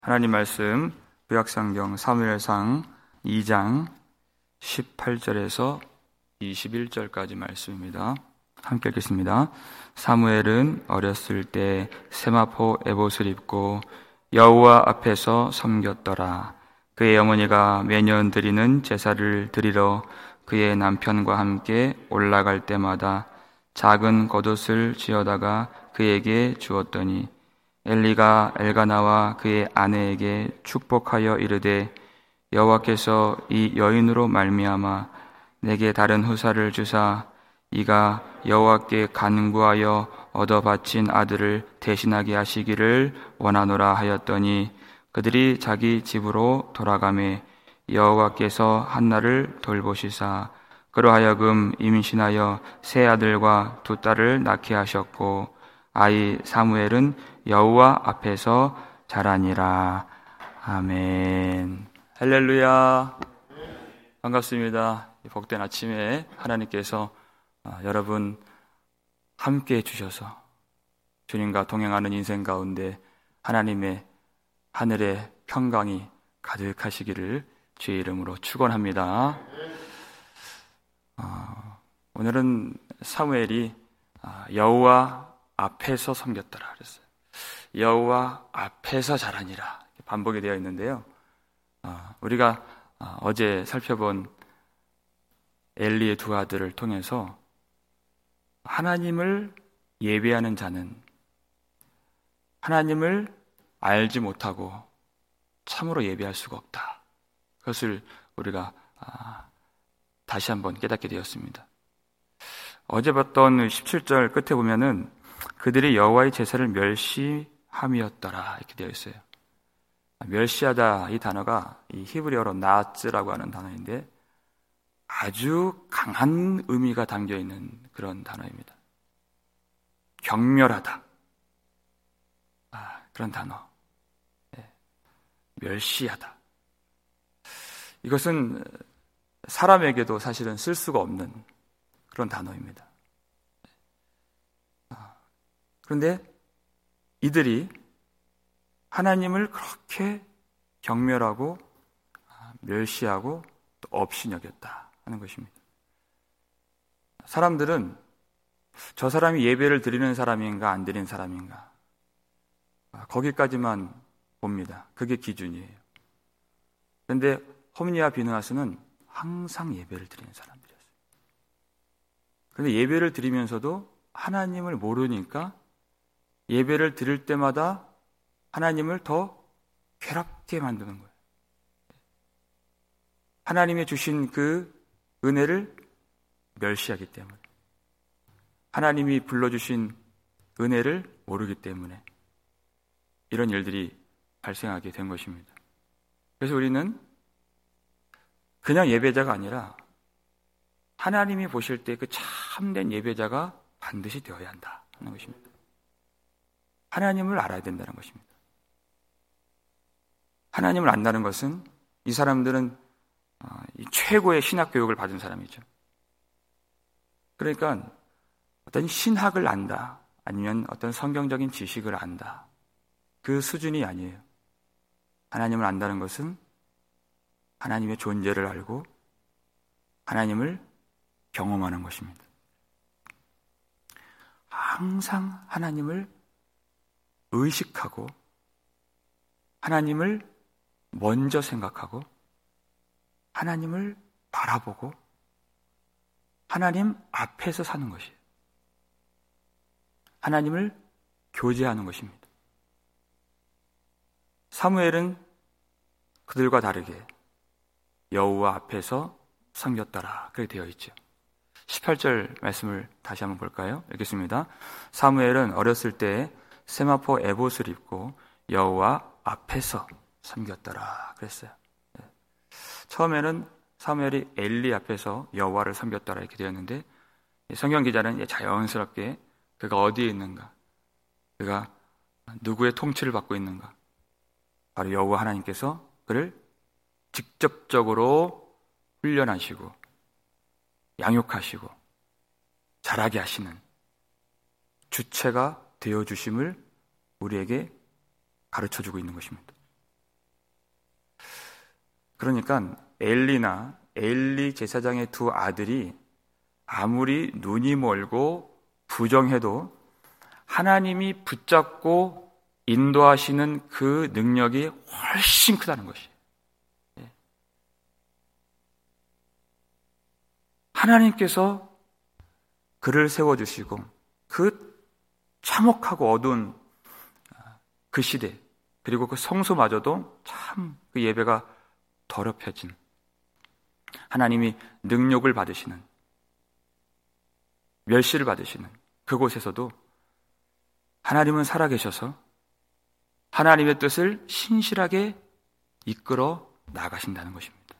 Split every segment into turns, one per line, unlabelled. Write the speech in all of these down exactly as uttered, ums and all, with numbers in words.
하나님 말씀 구약성경 사무엘상 이 장 십팔 절에서 이십일 절까지 말씀입니다. 함께 읽겠습니다. 사무엘은 어렸을 때 세마포 에봇을 입고 여호와 앞에서 섬겼더라. 그의 어머니가 매년 드리는 제사를 드리러 그의 남편과 함께 올라갈 때마다 작은 겉옷을 지어다가 그에게 주었더니 엘리가 엘가나와 그의 아내에게 축복하여 이르되 여호와께서 이 여인으로 말미암아 내게 다른 후사를 주사 이가 여호와께 간구하여 얻어 바친 아들을 대신하게 하시기를 원하노라 하였더니 그들이 자기 집으로 돌아가매 여호와께서 한나를 돌보시사 그로 하여금 임신하여 세 아들과 두 딸을 낳게 하셨고 아이 사무엘은 여호와 앞에서 자라니라. 아멘. 할렐루야. 반갑습니다. 복된 아침에 하나님께서 여러분 함께 해주셔서 주님과 동행하는 인생 가운데 하나님의 하늘의 평강이 가득하시기를 주의 이름으로 축원합니다. 어, 오늘은 사무엘이 여호와 앞에서 섬겼더라 그랬어요. 여호와 앞에서 자라니라 반복이 되어 있는데요. 어, 우리가 어, 어제 살펴본 엘리의 두 아들을 통해서 하나님을 예배하는 자는 하나님을 알지 못하고 참으로 예배할 수가 없다. 그것을 우리가 아, 다시 한번 깨닫게 되었습니다. 어제 봤던 십칠 절 끝에 보면은 그들이 여호와의 제사를 멸시함이었더라 이렇게 되어 있어요. 멸시하다 이 단어가 이 히브리어로 나츠라고 하는 단어인데 아주 강한 의미가 담겨 있는 그런 단어입니다. 경멸하다. 아, 그런 단어. 네. 멸시하다. 이것은 사람에게도 사실은 쓸 수가 없는 그런 단어입니다. 그런데 이들이 하나님을 그렇게 경멸하고 멸시하고 또 없이 여겼다 하는 것입니다. 사람들은 저 사람이 예배를 드리는 사람인가 안 드리는 사람인가 거기까지만 봅니다. 그게 기준이에요. 그런데 홈니와 비느하스는 항상 예배를 드리는 사람들이었어요. 그런데 예배를 드리면서도 하나님을 모르니까 예배를 드릴 때마다 하나님을 더 괴롭게 만드는 거예요. 하나님이 주신 그 은혜를 멸시하기 때문에 하나님이 불러주신 은혜를 모르기 때문에 이런 일들이 발생하게 된 것입니다. 그래서 우리는 그냥 예배자가 아니라 하나님이 보실 때 그 참된 예배자가 반드시 되어야 한다 하는 것입니다. 하나님을 알아야 된다는 것입니다. 하나님을 안다는 것은 이 사람들은 최고의 신학 교육을 받은 사람이죠. 그러니까 어떤 신학을 안다 아니면 어떤 성경적인 지식을 안다 그 수준이 아니에요. 하나님을 안다는 것은 하나님의 존재를 알고 하나님을 경험하는 것입니다. 항상 하나님을 의식하고 하나님을 먼저 생각하고 하나님을 바라보고 하나님 앞에서 사는 것이에요. 하나님을 교제하는 것입니다. 사무엘은 그들과 다르게 여호와 앞에서 섬겼더라 그렇게 되어 있죠. 십팔 절 말씀을 다시 한번 볼까요? 읽겠습니다. 사무엘은 어렸을 때 세마포 에봇을 입고 여호와 앞에서 섬겼더라 그랬어요. 네. 처음에는 사무엘이 엘리 앞에서 여호와를 섬겼더라 이렇게 되었는데 성경 기자는 자연스럽게 그가 어디에 있는가, 그가 누구의 통치를 받고 있는가, 바로 여호와 하나님께서 그를 직접적으로 훈련하시고 양육하시고 자라게 하시는 주체가 되어주심을 우리에게 가르쳐주고 있는 것입니다. 그러니까 엘리나 엘리 제사장의 두 아들이 아무리 눈이 멀고 부정해도 하나님이 붙잡고 인도하시는 그 능력이 훨씬 크다는 것이에요. 하나님께서 그를 세워주시고 그 참혹하고 어두운 그 시대, 그리고 그 성소마저도 참 그 예배가 더럽혀진, 하나님이 능력을 받으시는, 멸시를 받으시는 그곳에서도 하나님은 살아계셔서 하나님의 뜻을 신실하게 이끌어 나가신다는 것입니다.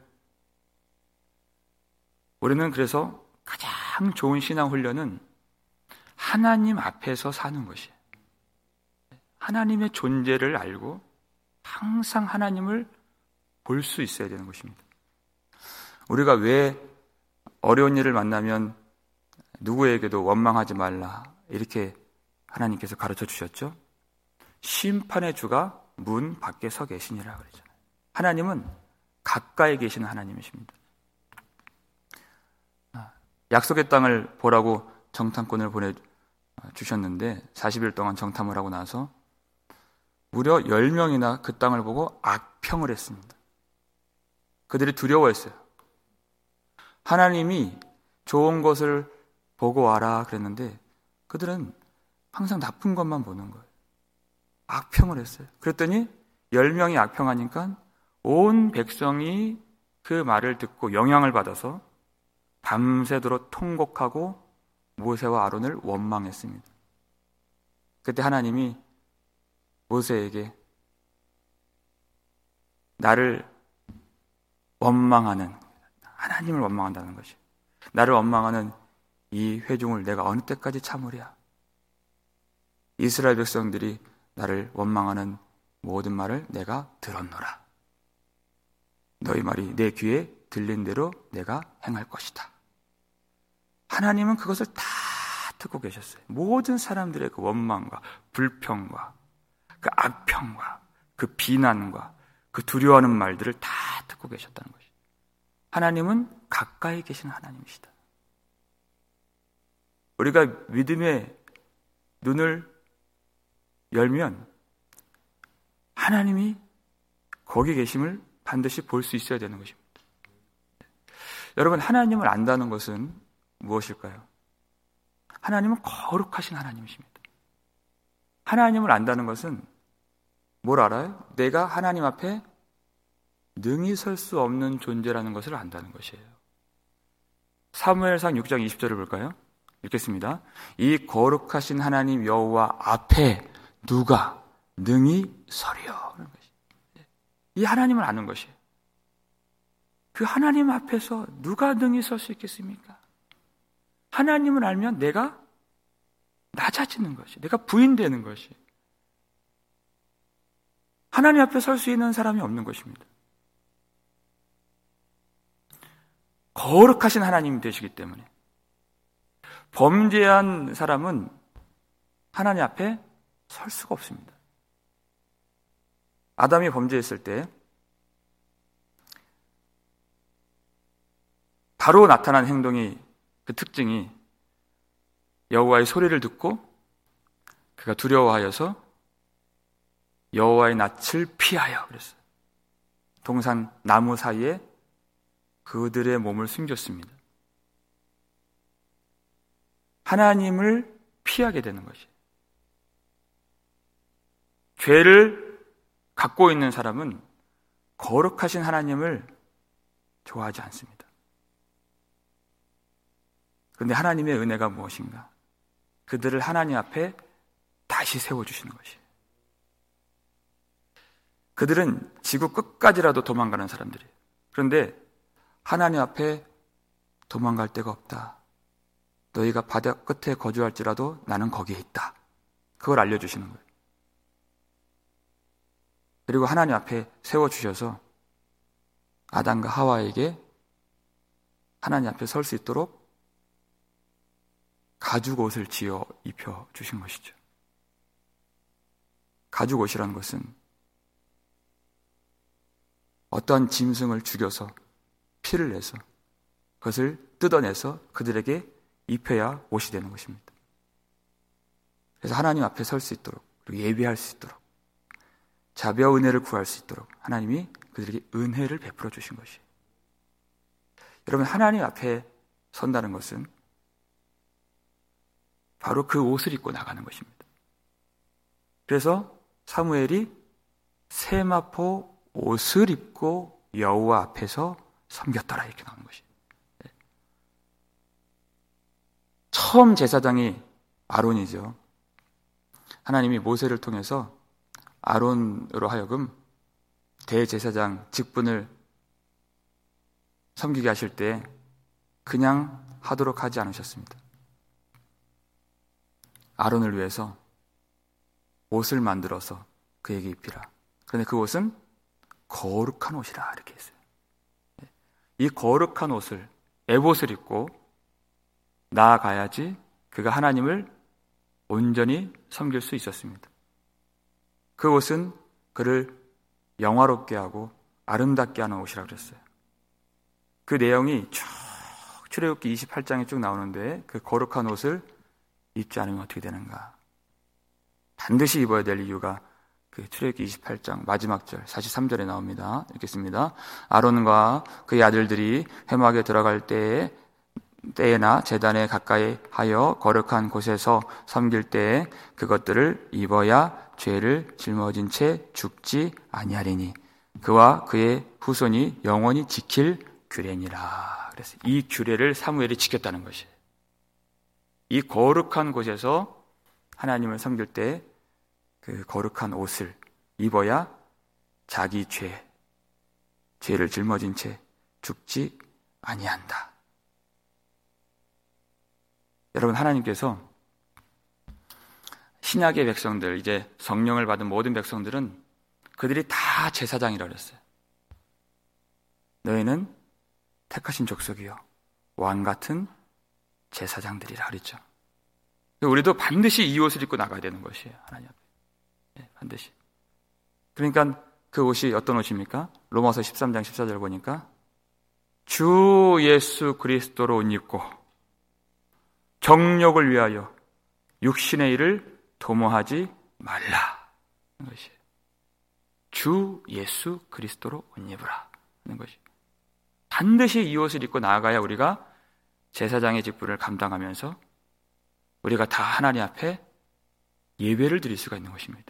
우리는 그래서 가장 좋은 신앙 훈련은 하나님 앞에서 사는 것이에요. 하나님의 존재를 알고 항상 하나님을 볼 수 있어야 되는 것입니다. 우리가 왜 어려운 일을 만나면 누구에게도 원망하지 말라 이렇게 하나님께서 가르쳐 주셨죠? 심판의 주가 문 밖에 서 계시니라 그러잖아요. 하나님은 가까이 계시는 하나님이십니다. 약속의 땅을 보라고 정탐꾼을 보내주셨는데 사십 일 동안 정탐을 하고 나서 무려 열 명이나 그 땅을 보고 악평을 했습니다. 그들이 두려워했어요. 하나님이 좋은 것을 보고 와라 그랬는데 그들은 항상 나쁜 것만 보는 거예요. 악평을 했어요. 그랬더니 열 명이 악평하니까 온 백성이 그 말을 듣고 영향을 받아서 밤새도록 통곡하고 모세와 아론을 원망했습니다. 그때 하나님이 모세에게 나를 원망하는, 하나님을 원망한다는 것이, 나를 원망하는 이 회중을 내가 어느 때까지 참으랴. 이스라엘 백성들이 나를 원망하는 모든 말을 내가 들었노라. 너희 말이 내 귀에 들린 대로 내가 행할 것이다. 하나님은 그것을 다 듣고 계셨어요. 모든 사람들의 그 원망과 불평과 그 악평과 그 비난과 그 두려워하는 말들을 다 듣고 계셨다는 것이죠. 하나님은 가까이 계시는 하나님이시다. 우리가 믿음의 눈을 열면 하나님이 거기 계심을 반드시 볼 수 있어야 되는 것입니다. 여러분, 하나님을 안다는 것은 무엇일까요? 하나님은 거룩하신 하나님이십니다. 하나님을 안다는 것은 뭘 알아요? 내가 하나님 앞에 능히 설 수 없는 존재라는 것을 안다는 것이에요. 사무엘상 육 장 이십 절을 볼까요? 읽겠습니다. 이 거룩하신 하나님 여호와 앞에 누가 능히 서리요? 이 하나님을 아는 것이에요. 그 하나님 앞에서 누가 능히 설 수 있겠습니까? 하나님을 알면 내가 낮아지는 것이, 내가 부인되는 것이, 하나님 앞에 설 수 있는 사람이 없는 것입니다. 거룩하신 하나님이 되시기 때문에 범죄한 사람은 하나님 앞에 설 수가 없습니다. 아담이 범죄했을 때 바로 나타난 행동이, 그 특징이 여호와의 소리를 듣고 그가 두려워하여서 여호와의 낯을 피하여 그랬어요. 동산 나무 사이에 그들의 몸을 숨겼습니다. 하나님을 피하게 되는 것이에요. 죄를 갖고 있는 사람은 거룩하신 하나님을 좋아하지 않습니다. 그런데 하나님의 은혜가 무엇인가? 그들을 하나님 앞에 다시 세워주시는 것이에요. 그들은 지구 끝까지라도 도망가는 사람들이에요. 그런데 하나님 앞에 도망갈 데가 없다. 너희가 바다 끝에 거주할지라도 나는 거기에 있다. 그걸 알려주시는 거예요. 그리고 하나님 앞에 세워주셔서 아담과 하와에게 하나님 앞에 설 수 있도록 가죽 옷을 지어 입혀주신 것이죠. 가죽 옷이라는 것은 어떠한 짐승을 죽여서 피를 내서 그것을 뜯어내서 그들에게 입혀야 옷이 되는 것입니다. 그래서 하나님 앞에 설 수 있도록, 그리고 예배할 수 있도록, 자비와 은혜를 구할 수 있도록 하나님이 그들에게 은혜를 베풀어 주신 것이에요. 여러분, 하나님 앞에 선다는 것은 바로 그 옷을 입고 나가는 것입니다. 그래서 사무엘이 세마포 옷을 입고 여호와 앞에서 섬겼더라 이렇게 나오는 것이에요. 처음 제사장이 아론이죠. 하나님이 모세를 통해서 아론으로 하여금 대제사장 직분을 섬기게 하실 때 그냥 하도록 하지 않으셨습니다. 아론을 위해서 옷을 만들어서 그에게 입히라. 그런데 그 옷은 거룩한 옷이라 이렇게 했어요. 이 거룩한 옷을, 에봇을 입고 나아가야지 그가 하나님을 온전히 섬길 수 있었습니다. 그 옷은 그를 영화롭게 하고 아름답게 하는 옷이라고 그랬어요. 그 내용이 쭉 출애굽기 이십팔 장에 쭉 나오는데 그 거룩한 옷을 입지 않으면 어떻게 되는가? 반드시 입어야 될 이유가 그 출애굽기 이십팔 장 마지막 절 사십삼 절에 나옵니다. 읽겠습니다. 아론과 그의 아들들이 회막에 들어갈 때에 때에나 제단에 가까이 하여 거룩한 곳에서 섬길 때에 그것들을 입어야 죄를 짊어진 채 죽지 아니하리니 그와 그의 후손이 영원히 지킬 규례니라. 그래서 이 규례를 사무엘이 지켰다는 것이에요. 이 거룩한 곳에서 하나님을 섬길 때 그 거룩한 옷을 입어야 자기 죄, 죄를 짊어진 채 죽지 아니한다. 여러분, 하나님께서 신약의 백성들, 이제 성령을 받은 모든 백성들은 그들이 다 제사장이라고 그랬어요. 너희는 택하신 족속이요 왕 같은 제사장들이라 그랬죠. 우리도 반드시 이 옷을 입고 나가야 되는 것이에요. 하나님 앞에. 네, 반드시. 그러니까 그 옷이 어떤 옷입니까? 로마서 십삼 장 십사 절 보니까 주 예수 그리스도로 옷 입고 정욕을 위하여 육신의 일을 도모하지 말라 하는 것이에요. 주 예수 그리스도로 옷 입으라 하는 것이에요. 반드시 이 옷을 입고 나아가야 우리가 제사장의 직분을 감당하면서 우리가 다 하나님 앞에 예배를 드릴 수가 있는 것입니다.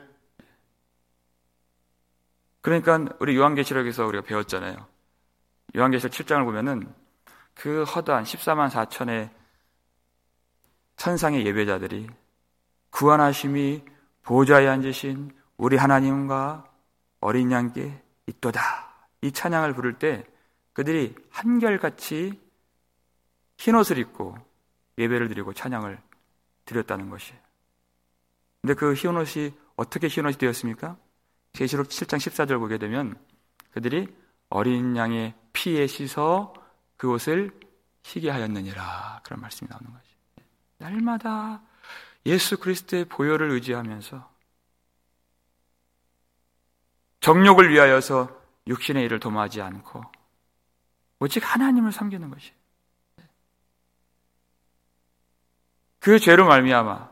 그러니까 우리 요한계시록에서 우리가 배웠잖아요. 요한계시록 칠 장을 보면은 그 허다한 십사만 사천의 천상의 예배자들이 구원하심이 보좌에 앉으신 우리 하나님과 어린 양께 있도다. 이 찬양을 부를 때 그들이 한결같이 흰옷을 입고 예배를 드리고 찬양을 드렸다는 것이에요. 근데 그 흰옷이 어떻게 흰옷이 되었습니까? 계시록 칠 장 십사 절 보게 되면 그들이 어린 양의 피에 씻어 그 옷을 희게 하였느니라 그런 말씀이 나오는 거죠. 날마다 예수 그리스도의 보혈을 의지하면서 정욕을 위하여서 육신의 일을 도모하지 않고 오직 하나님을 섬기는 것이에요. 그 죄로 말미암아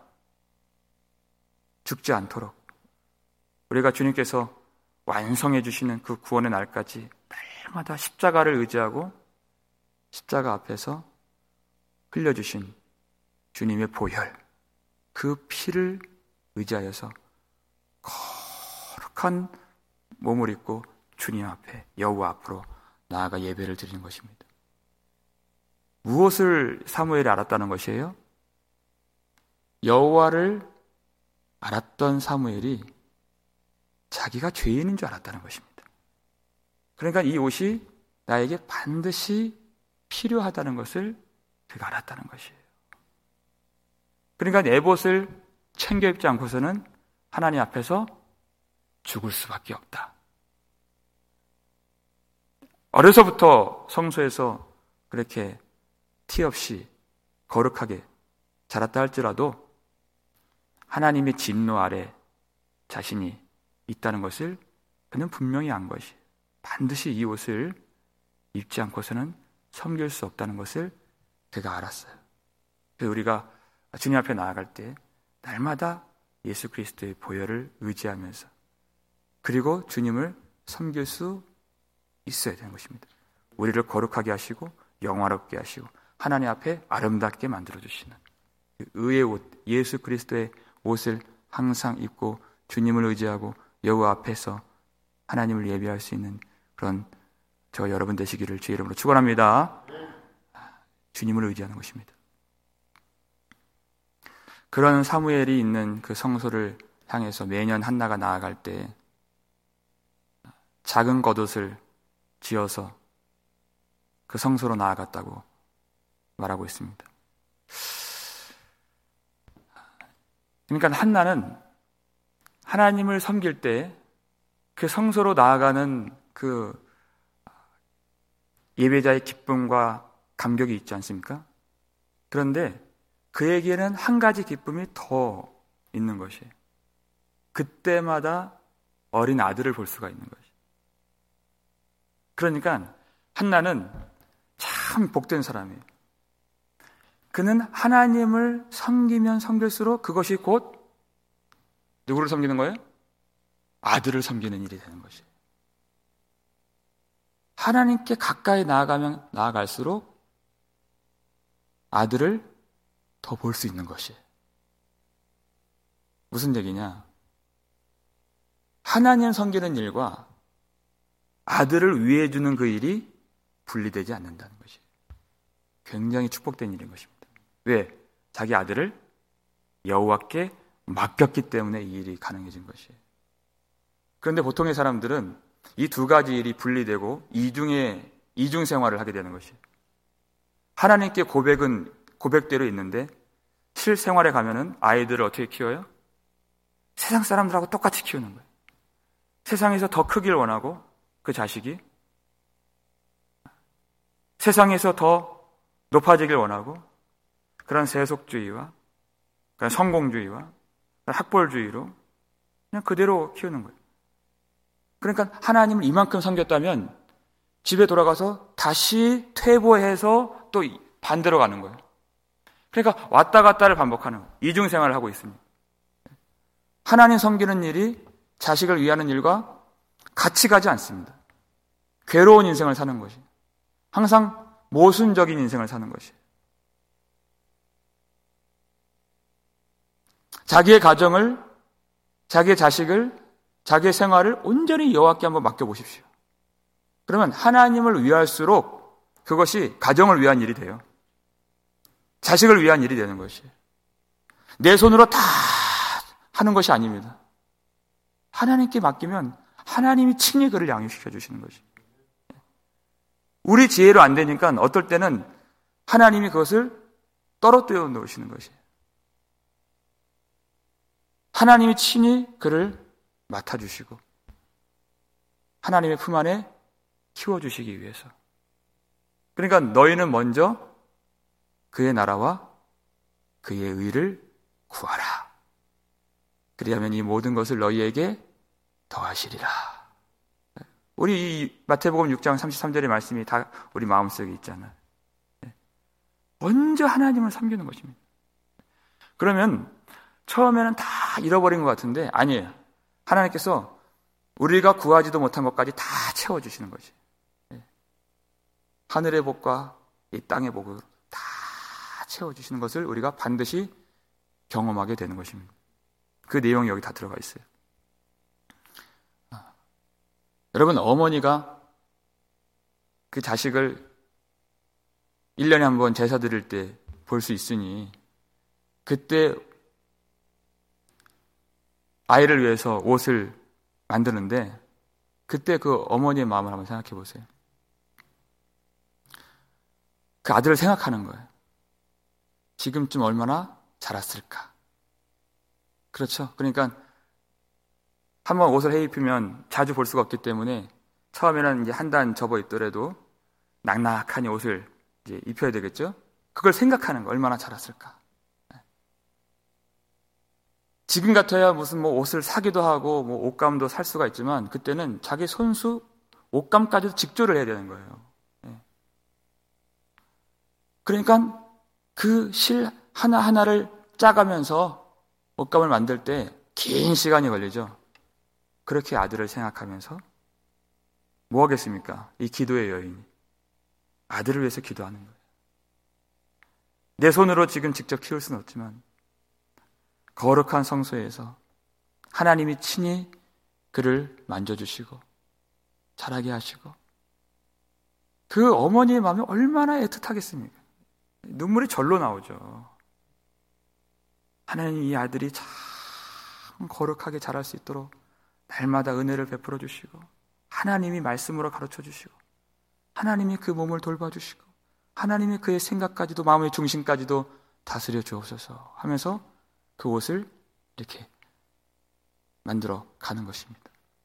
죽지 않도록 우리가 주님께서 완성해 주시는 그 구원의 날까지 날마다 십자가를 의지하고 십자가 앞에서 흘려주신 주님의 보혈, 그 피를 의지하여서 거룩한 몸을 입고 주님 앞에 여호와 앞으로 나아가 예배를 드리는 것입니다. 무엇을 사무엘이 알았다는 것이에요? 여호와를 알았던 사무엘이 자기가 죄인인 줄 알았다는 것입니다. 그러니까 이 옷이 나에게 반드시 필요하다는 것을 그가 알았다는 것이에요. 그러니까 에봇을 챙겨 입지 않고서는 하나님 앞에서 죽을 수밖에 없다. 어려서부터 성소에서 그렇게 티 없이 거룩하게 자랐다 할지라도 하나님의 진노 아래 자신이 있다는 것을 그는 분명히 안 것이에요. 반드시 이 옷을 입지 않고서는 섬길 수 없다는 것을 그가 알았어요. 그래서 우리가 주님 앞에 나아갈 때 날마다 예수 그리스도의 보혈을 의지하면서 그리고 주님을 섬길 수 있어야 되는 것입니다. 우리를 거룩하게 하시고 영화롭게 하시고 하나님 앞에 아름답게 만들어주시는 의의 옷, 예수 그리스도의 옷을 항상 입고 주님을 의지하고 여호와 앞에서 하나님을 예배할 수 있는 그런 저 여러분 되시기를 주의 이름으로 축원합니다. 주님을 의지하는 것입니다. 그런 사무엘이 있는 그 성소를 향해서 매년 한나가 나아갈 때 작은 겉옷을 지어서 그 성소로 나아갔다고 말하고 있습니다. 그러니까 한나는 하나님을 섬길 때 그 성소로 나아가는 그 예배자의 기쁨과 감격이 있지 않습니까? 그런데 그에게는 한 가지 기쁨이 더 있는 것이에요. 그때마다 어린 아들을 볼 수가 있는 것이에요. 그러니까 한나는 참 복된 사람이에요. 그는 하나님을 섬기면 섬길수록 그것이 곧 누구를 섬기는 거예요? 아들을 섬기는 일이 되는 것이에요. 하나님께 가까이 나아가면 나아갈수록 아들을 더 볼 수 있는 것이에요. 무슨 얘기냐? 하나님 섬기는 일과 아들을 위해 주는 그 일이 분리되지 않는다는 것이에요. 굉장히 축복된 일인 것입니다. 왜? 자기 아들을 여호와께 맡겼기 때문에 이 일이 가능해진 것이에요. 그런데 보통의 사람들은 이 두 가지 일이 분리되고 이중의 이중 생활을 하게 되는 것이에요. 하나님께 고백은 고백대로 있는데 실생활에 가면은 아이들을 어떻게 키워요? 세상 사람들하고 똑같이 키우는 거예요. 세상에서 더 크길 원하고 그 자식이 세상에서 더 높아지길 원하고 그런 세속주의와 그런 성공주의와 그런 학벌주의로 그냥 그대로 키우는 거예요. 그러니까 하나님을 이만큼 섬겼다면 집에 돌아가서 다시 퇴보해서 또 반대로 가는 거예요. 그러니까 왔다 갔다를 반복하는 거예요. 이중생활을 하고 있습니다. 하나님 섬기는 일이 자식을 위하는 일과 같이 가지 않습니다. 괴로운 인생을 사는 것이 항상 모순적인 인생을 사는 것이 자기의 가정을 자기의 자식을 자기의 생활을 온전히 여호와께 한번 맡겨보십시오. 그러면 하나님을 위할수록 그것이 가정을 위한 일이 돼요. 자식을 위한 일이 되는 것이에요. 내 손으로 다 하는 것이 아닙니다. 하나님께 맡기면 하나님이 친히 그를 양육시켜 주시는 것이에요. 우리 지혜로 안 되니까 어떨 때는 하나님이 그것을 떨어뜨려 놓으시는 것이에요. 하나님이 친히 그를 맡아주시고 하나님의 품 안에 키워주시기 위해서. 그러니까 너희는 먼저 그의 나라와 그의 의를 구하라. 그리하면 이 모든 것을 너희에게 더하시리라. 우리 이 마태복음 육 장 삼십삼 절의 말씀이 다 우리 마음속에 있잖아요. 먼저 하나님을 섬기는 것입니다. 그러면 처음에는 다 잃어버린 것 같은데 아니에요. 하나님께서 우리가 구하지도 못한 것까지 다 채워주시는 거지. 하늘의 복과 이 땅의 복을 다 채워주시는 것을 우리가 반드시 경험하게 되는 것입니다. 그 내용이 여기 다 들어가 있어요. 여러분, 어머니가 그 자식을 일 년에 한 번 제사 드릴 때 볼 수 있으니 그때 아이를 위해서 옷을 만드는데 그때 그 어머니의 마음을 한번 생각해 보세요. 그 아들을 생각하는 거예요. 지금쯤 얼마나 자랐을까. 그렇죠. 그러니까 한번 옷을 해 입히면 자주 볼 수가 없기 때문에 처음에는 이제 한 단 접어 입더라도 낙낙하니 옷을 이제 입혀야 되겠죠. 그걸 생각하는 거 얼마나 자랐을까. 지금 같아야 무슨 뭐 옷을 사기도 하고 뭐 옷감도 살 수가 있지만 그때는 자기 손수 옷감까지도 직조를 해야 되는 거예요. 예. 그러니까 그 실 하나하나를 짜가면서 옷감을 만들 때 긴 시간이 걸리죠. 그렇게 아들을 생각하면서 뭐 하겠습니까? 이 기도의 여인이 아들을 위해서 기도하는 거예요. 내 손으로 지금 직접 키울 수는 없지만 거룩한 성소에서 하나님이 친히 그를 만져주시고 자라게 하시고 그 어머니의 마음이 얼마나 애틋하겠습니까? 눈물이 절로 나오죠. 하나님 이 아들이 참 거룩하게 자랄 수 있도록 날마다 은혜를 베풀어 주시고 하나님이 말씀으로 가르쳐 주시고 하나님이 그 몸을 돌봐주시고 하나님이 그의 생각까지도 마음의 중심까지도 다스려 주옵소서 하면서 그 옷을 이렇게 만들어 가는 것입니다.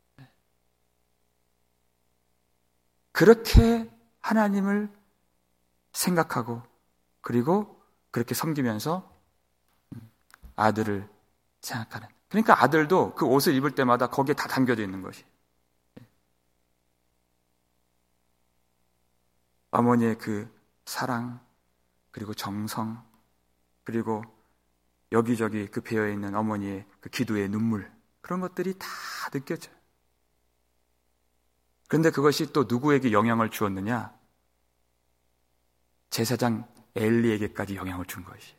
그렇게 하나님을 생각하고 그리고 그렇게 섬기면서 아들을 생각하는. 그러니까 아들도 그 옷을 입을 때마다 거기에 다 담겨져 있는 것이. 어머니의 그 사랑, 그리고 정성, 그리고 여기저기 그 배어있는 어머니의 그 기도의 눈물, 그런 것들이 다 느껴져요. 그런데 그것이 또 누구에게 영향을 주었느냐? 제사장 엘리에게까지 영향을 준 것이.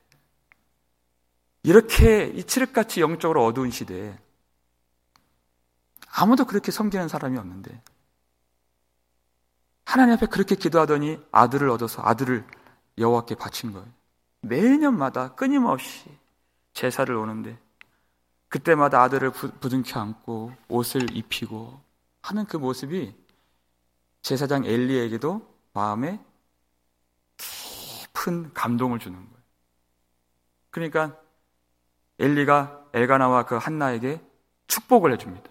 이렇게 이 칠흑같이 영적으로 어두운 시대에 아무도 그렇게 섬기는 사람이 없는데 하나님 앞에 그렇게 기도하더니 아들을 얻어서 아들을 여호와께 바친 거예요. 매년마다 끊임없이 제사를 오는데 그때마다 아들을 부둥켜 안고 옷을 입히고 하는 그 모습이 제사장 엘리에게도 마음에 깊은 감동을 주는 거예요. 그러니까 엘리가 엘가나와 그 한나에게 축복을 해줍니다.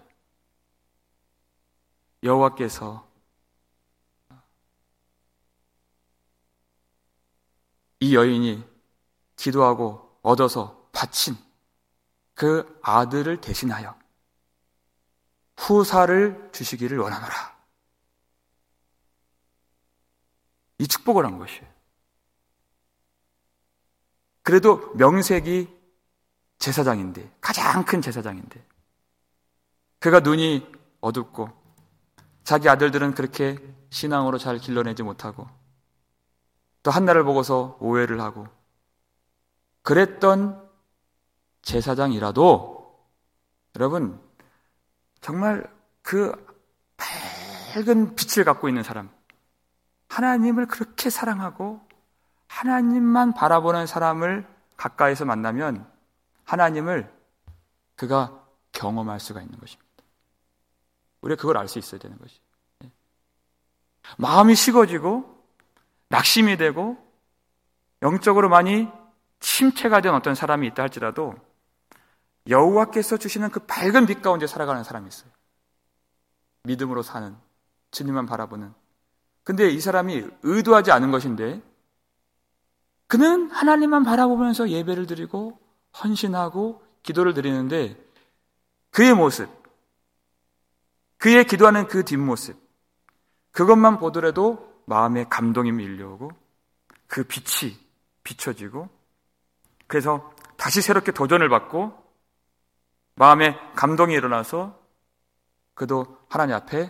여호와께서 이 여인이 기도하고 얻어서 바친 그 아들을 대신하여 후사를 주시기를 원하노라. 이 축복을 한 것이에요. 그래도 명색이 제사장인데, 가장 큰 제사장인데 그가 눈이 어둡고 자기 아들들은 그렇게 신앙으로 잘 길러내지 못하고 또 한나를 보고서 오해를 하고 그랬던 제사장이라도 여러분 정말 그 밝은 빛을 갖고 있는 사람, 하나님을 그렇게 사랑하고 하나님만 바라보는 사람을 가까이서 만나면 하나님을 그가 경험할 수가 있는 것입니다. 우리가 그걸 알 수 있어야 되는 것이. 마음이 식어지고 낙심이 되고 영적으로 많이 침체가 된 어떤 사람이 있다 할지라도 여호와께서 주시는 그 밝은 빛 가운데 살아가는 사람이 있어요. 믿음으로 사는, 주님만 바라보는. 근데 이 사람이 의도하지 않은 것인데 그는 하나님만 바라보면서 예배를 드리고 헌신하고 기도를 드리는데 그의 모습, 그의 기도하는 그 뒷모습, 그것만 보더라도 마음에 감동이 밀려오고 그 빛이 비춰지고 그래서 다시 새롭게 도전을 받고 마음에 감동이 일어나서 그도 하나님 앞에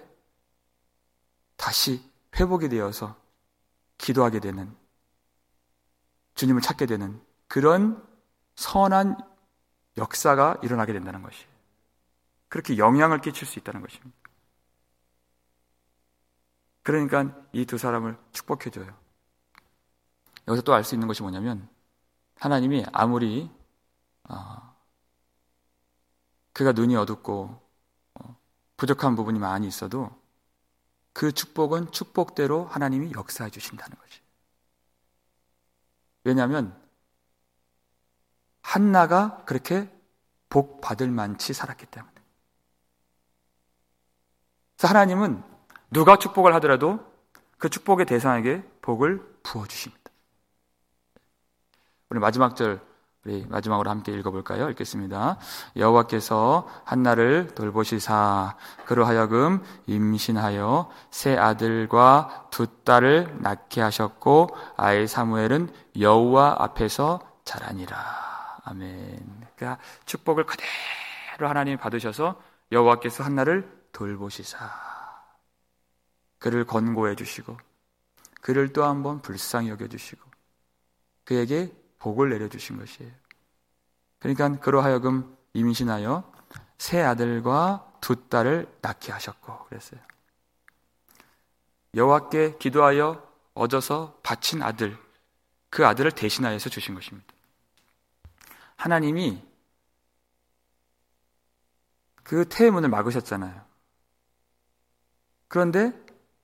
다시 회복이 되어서 기도하게 되는, 주님을 찾게 되는 그런 선한 역사가 일어나게 된다는 것이에요. 그렇게 영향을 끼칠 수 있다는 것입니다. 그러니까 이 두 사람을 축복해줘요. 여기서 또 알 수 있는 것이 뭐냐면 하나님이 아무리 어, 그가 눈이 어둡고 어, 부족한 부분이 많이 있어도 그 축복은 축복대로 하나님이 역사해 주신다는 거지. 왜냐하면 한나가 그렇게 복 받을 만치 살았기 때문에. 그래서 하나님은 누가 축복을 하더라도 그 축복의 대상에게 복을 부어주십니다. 우리 마지막 절 우리 마지막으로 함께 읽어볼까요? 읽겠습니다. 여호와께서 한나를 돌보시사 그로 하여금 임신하여 세 아들과 두 딸을 낳게 하셨고 아이 사무엘은 여호와 앞에서 자라니라. 아멘. 그러니까 축복을 그대로 하나님이 받으셔서 여호와께서 한나를 돌보시사 그를 권고해 주시고 그를 또 한번 불쌍히 여겨주시고 그에게 복을 내려주신 것이에요. 그러니까 그로 하여금 임신하여 세 아들과 두 딸을 낳게 하셨고 그랬어요. 여호와께 기도하여 얻어서 바친 아들, 그 아들을 대신하여서 주신 것입니다. 하나님이 그 태의 문을 막으셨잖아요. 그런데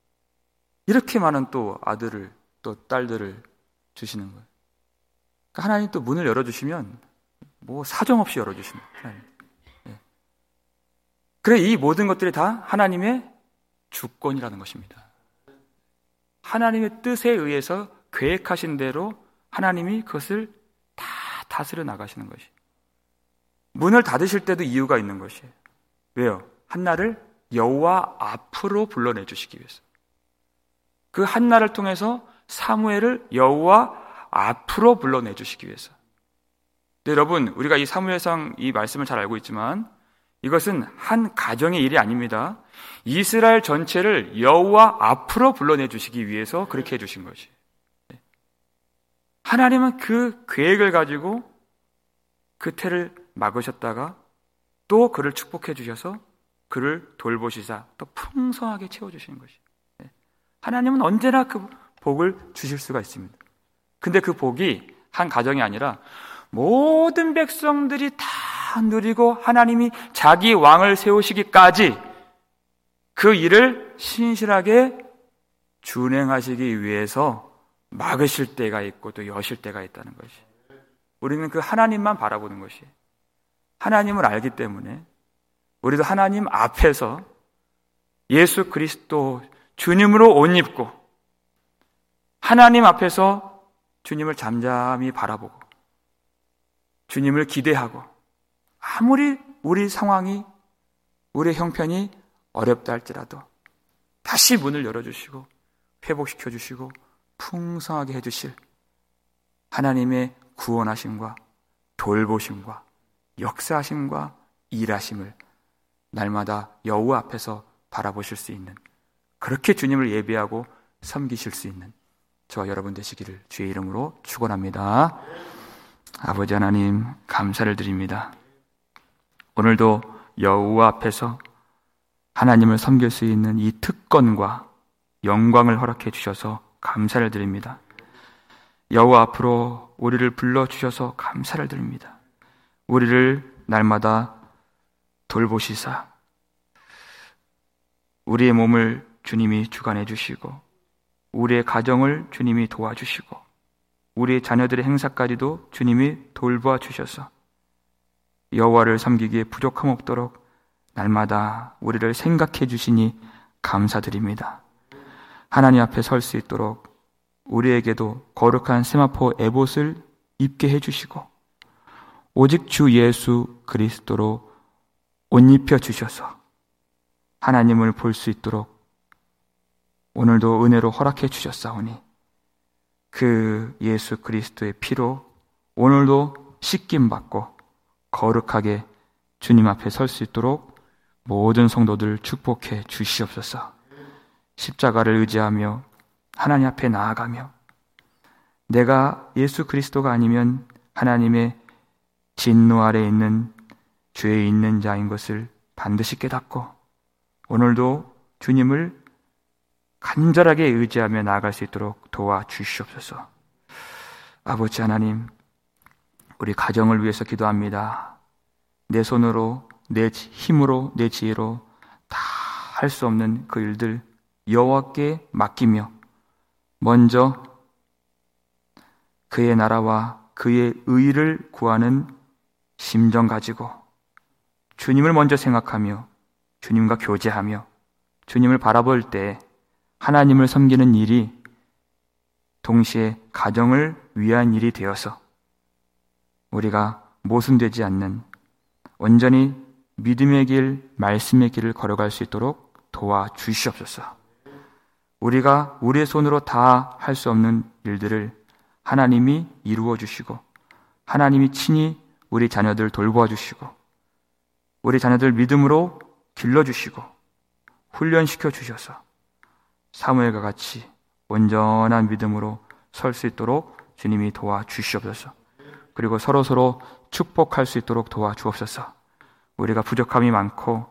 이렇게 많은 또 아들을 또 딸들을 주시는 거예요. 그러니까 하나님 또 문을 열어주시면 뭐 사정없이 열어주시는 거예요. 하나님. 예. 그래 이 모든 것들이 다 하나님의 주권이라는 것입니다. 하나님의 뜻에 의해서 계획하신 대로 하나님이 그것을 다 다스려 나가시는 것이. 문을 닫으실 때도 이유가 있는 것이에요. 왜요? 한나를 여호와 앞으로 불러내 주시기 위해서. 그 한나를 통해서 사무엘을 여호와 앞으로 불러내 주시기 위해서. 네, 여러분, 우리가 이 사무엘상 이 말씀을 잘 알고 있지만 이것은 한 가정의 일이 아닙니다. 이스라엘 전체를 여호와 앞으로 불러내 주시기 위해서 그렇게 해주신 것이에요. 네. 하나님은 그 계획을 가지고 그 태를 막으셨다가 또 그를 축복해 주셔서 그를 돌보시사 또 풍성하게 채워주시는 것이에요. 네. 하나님은 언제나 그 복을 주실 수가 있습니다. 근데 그 복이 한 가정이 아니라 모든 백성들이 다 누리고 하나님이 자기 왕을 세우시기까지 그 일을 신실하게 준행하시기 위해서 막으실 때가 있고 또 여실 때가 있다는 것이. 우리는 그 하나님만 바라보는 것이. 하나님을 알기 때문에 우리도 하나님 앞에서 예수 그리스도 주님으로 옷 입고 하나님 앞에서 주님을 잠잠히 바라보고 주님을 기대하고 아무리 우리 상황이 우리의 형편이 어렵다 할지라도 다시 문을 열어주시고 회복시켜 주시고 풍성하게 해주실 하나님의 구원하심과 돌보심과 역사하심과 일하심을 날마다 여호와 앞에서 바라보실 수 있는, 그렇게 주님을 예배하고 섬기실 수 있는 저와 여러분 되시기를 주의 이름으로 축원합니다. 아버지 하나님, 감사를 드립니다. 오늘도 여호와 앞에서 하나님을 섬길 수 있는 이 특권과 영광을 허락해 주셔서 감사를 드립니다. 여호와 앞으로 우리를 불러주셔서 감사를 드립니다. 우리를 날마다 돌보시사 우리의 몸을 주님이 주관해 주시고 우리의 가정을 주님이 도와주시고 우리의 자녀들의 행사까지도 주님이 돌보아 주셔서 여호와를 섬기기에 부족함 없도록 날마다 우리를 생각해 주시니 감사드립니다. 하나님 앞에 설 수 있도록 우리에게도 거룩한 세마포 에봇을 입게 해주시고 오직 주 예수 그리스도로 옷 입혀 주셔서 하나님을 볼 수 있도록 오늘도 은혜로 허락해 주셨사오니 그 예수 그리스도의 피로 오늘도 씻김 받고 거룩하게 주님 앞에 설 수 있도록 모든 성도들 축복해 주시옵소서. 십자가를 의지하며 하나님 앞에 나아가며 내가 예수 그리스도가 아니면 하나님의 진노 아래에 있는 죄에 있는 자인 것을 반드시 깨닫고 오늘도 주님을 간절하게 의지하며 나아갈 수 있도록 도와주시옵소서. 아버지 하나님, 우리 가정을 위해서 기도합니다. 내 손으로, 내 힘으로, 내 지혜로 다 할 수 없는 그 일들 여호와께 맡기며 먼저 그의 나라와 그의 의를 구하는 심정 가지고 주님을 먼저 생각하며 주님과 교제하며 주님을 바라볼 때 하나님을 섬기는 일이 동시에 가정을 위한 일이 되어서 우리가 모순되지 않는 온전히 믿음의 길, 말씀의 길을 걸어갈 수 있도록 도와주시옵소서. 우리가 우리의 손으로 다 할 수 없는 일들을 하나님이 이루어 주시고 하나님이 친히 우리 자녀들 돌보아 주시고 우리 자녀들 믿음으로 길러주시고 훈련시켜 주셔서 사무엘과 같이 온전한 믿음으로 설 수 있도록 주님이 도와주시옵소서. 그리고 서로서로 축복할 수 있도록 도와주옵소서. 우리가 부족함이 많고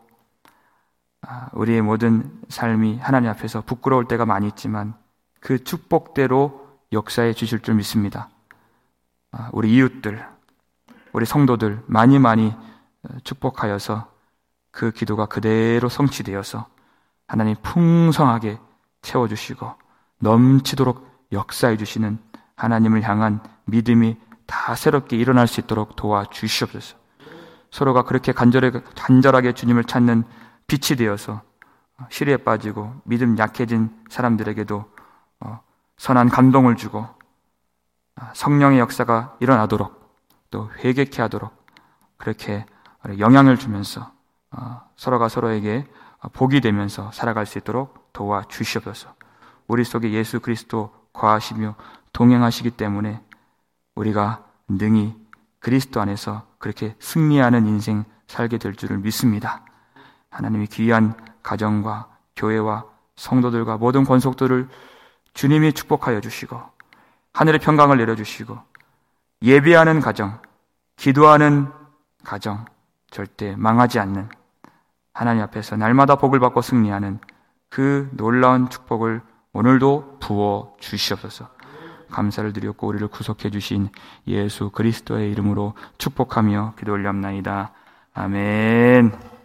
우리의 모든 삶이 하나님 앞에서 부끄러울 때가 많이 있지만 그 축복대로 역사해 주실 줄 믿습니다. 우리 이웃들, 우리 성도들 많이 많이 축복하여서 그 기도가 그대로 성취되어서 하나님 풍성하게 채워주시고 넘치도록 역사해 주시는 하나님을 향한 믿음이 다 새롭게 일어날 수 있도록 도와주시옵소서. 서로가 그렇게 간절하게, 간절하게 주님을 찾는 빛이 되어서 시리에 빠지고 믿음 약해진 사람들에게도 선한 감동을 주고 성령의 역사가 일어나도록 또 회개케 하도록 그렇게 영향을 주면서 서로가 서로에게 복이 되면서 살아갈 수 있도록 도와주시옵소서. 우리 속에 예수 그리스도 거하시며 동행하시기 때문에 우리가 능히 그리스도 안에서 그렇게 승리하는 인생 살게 될 줄을 믿습니다. 하나님이 귀한 가정과 교회와 성도들과 모든 권속들을 주님이 축복하여 주시고 하늘의 평강을 내려주시고 예배하는 가정, 기도하는 가정, 절대 망하지 않는 하나님 앞에서 날마다 복을 받고 승리하는 그 놀라운 축복을 오늘도 부어 주시옵소서. 감사를 드렸고 우리를 구속해 주신 예수 그리스도의 이름으로 축복하며 기도 올렸나이다. 아멘.